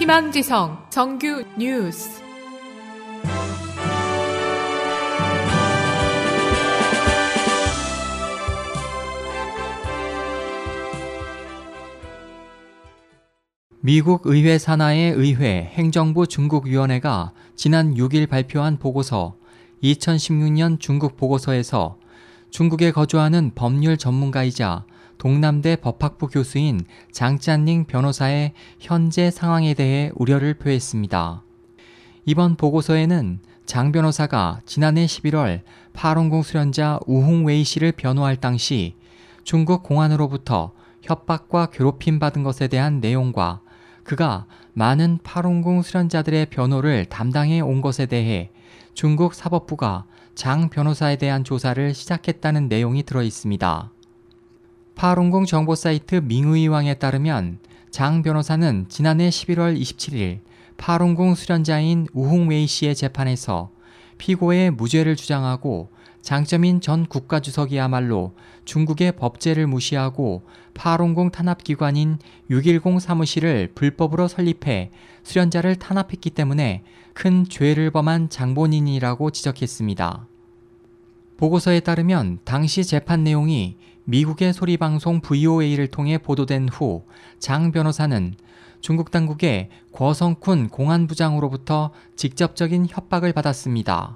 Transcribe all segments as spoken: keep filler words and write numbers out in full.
희망지성 정규 뉴스. 미국 의회 산하의 의회 행정부 중국위원회가 지난 육 일 발표한 보고서 이천십육 년 중국 보고서에서 중국에 거주하는 법률 전문가이자 동남대 법학부 교수인 장 짠닝 변호사의 현재 상황에 대해 우려를 표했습니다. 이번 보고서에는 장 변호사가 지난해 십일월 파룬궁 수련자 우홍웨이 씨를 변호할 당시 중국 공안으로부터 협박과 괴롭힘 받은 것에 대한 내용과 그가 많은 파룬궁 수련자들의 변호를 담당해 온 것에 대해 중국 사법부가 장 변호사에 대한 조사를 시작했다는 내용이 들어 있습니다. 파룬궁 정보 사이트 밍의왕에 따르면 장 변호사는 지난해 십일월 이십칠일 파룬궁 수련자인 우홍웨이 씨의 재판에서 피고의 무죄를 주장하고 장쩌민 전 국가주석이야말로 중국의 법제를 무시하고 파룬궁 탄압기관인 육일공 사무실을 불법으로 설립해 수련자를 탄압했기 때문에 큰 죄를 범한 장본인이라고 지적했습니다. 보고서에 따르면 당시 재판 내용이 미국의 소리방송 브이오에이를 통해 보도된 후 장 변호사는 중국 당국의 궈성쿤 공안부장으로부터 직접적인 협박을 받았습니다.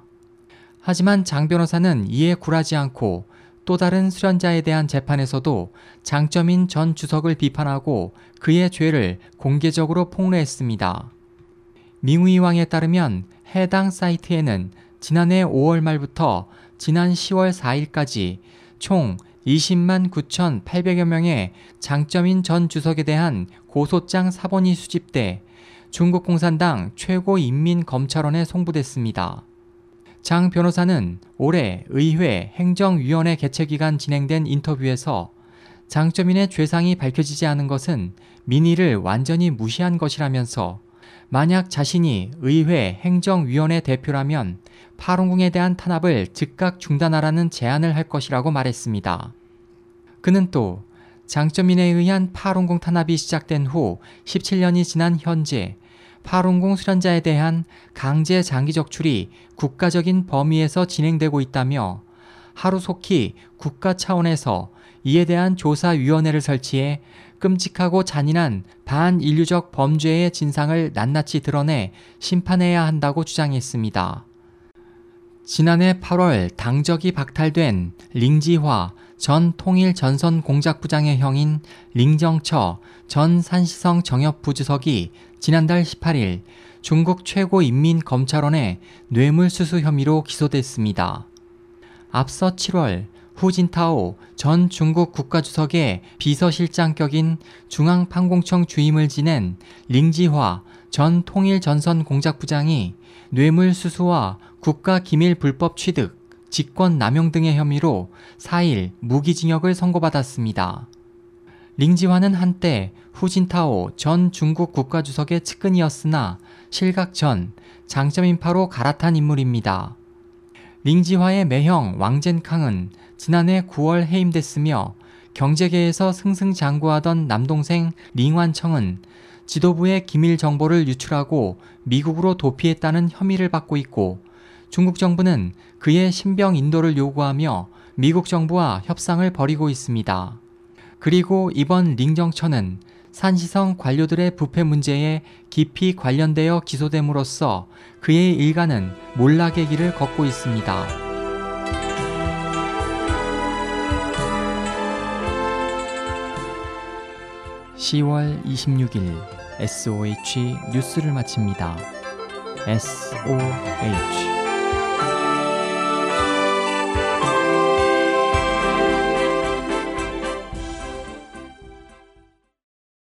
하지만 장 변호사는 이에 굴하지 않고 또 다른 수련자에 대한 재판에서도 장쩌민 전 주석을 비판하고 그의 죄를 공개적으로 폭로했습니다. 밍의왕에 따르면 해당 사이트에는 지난해 오월 말부터 지난 시월 사일까지 총 이십만 구천팔백여 명의 장쩌민 전 주석에 대한 고소장 사본이 수집돼 중국 공산당 최고인민검찰원에 송부됐습니다. 장 변호사는 올해 의회 행정위원회 개최 기간 진행된 인터뷰에서 장쩌민의 죄상이 밝혀지지 않은 것은 민의를 완전히 무시한 것이라면서 만약 자신이 의회 행정위원회 대표라면 파룬궁에 대한 탄압을 즉각 중단하라는 제안을 할 것이라고 말했습니다. 그는 또 장쩌민에 의한 파룬궁 탄압이 시작된 후 십칠 년이 지난 현재 파룬궁 수련자에 대한 강제 장기 적출이 국가적인 범위에서 진행되고 있다며 하루속히 국가 차원에서 이에 대한 조사위원회를 설치해 끔찍하고 잔인한 반인류적 범죄의 진상을 낱낱이 드러내 심판해야 한다고 주장했습니다. 지난해 팔월 당적이 박탈된 링지화 전 통일전선공작부장의 형인 링정처 전 산시성 정협부주석이 지난달 십팔일 중국 최고인민검찰원의 뇌물수수 혐의로 기소됐습니다. 앞서 칠월 후진타오 전 중국 국가주석의 비서실장격인 중앙판공청 주임을 지낸 링지화 전 통일전선공작부장이 뇌물수수와 국가기밀 불법 취득, 직권남용 등의 혐의로 사일 무기징역을 선고받았습니다. 링지화는 한때 후진타오 전 중국 국가주석의 측근이었으나 실각 전 장쩌민파로 갈아탄 인물입니다. 링지화의 매형 왕젠캉은 지난해 구월 해임됐으며 경제계에서 승승장구하던 남동생 링완청은 지도부의 기밀 정보를 유출하고 미국으로 도피했다는 혐의를 받고 있고 중국 정부는 그의 신병 인도를 요구하며 미국 정부와 협상을 벌이고 있습니다. 그리고 이번 링정처는 산시성 관료들의 부패 문제에 깊이 관련되어 기소됨으로써 그의 일가는 몰락의 길을 걷고 있습니다. 시월 이십육일 에스오에이치 뉴스를 마칩니다. 에스오에이치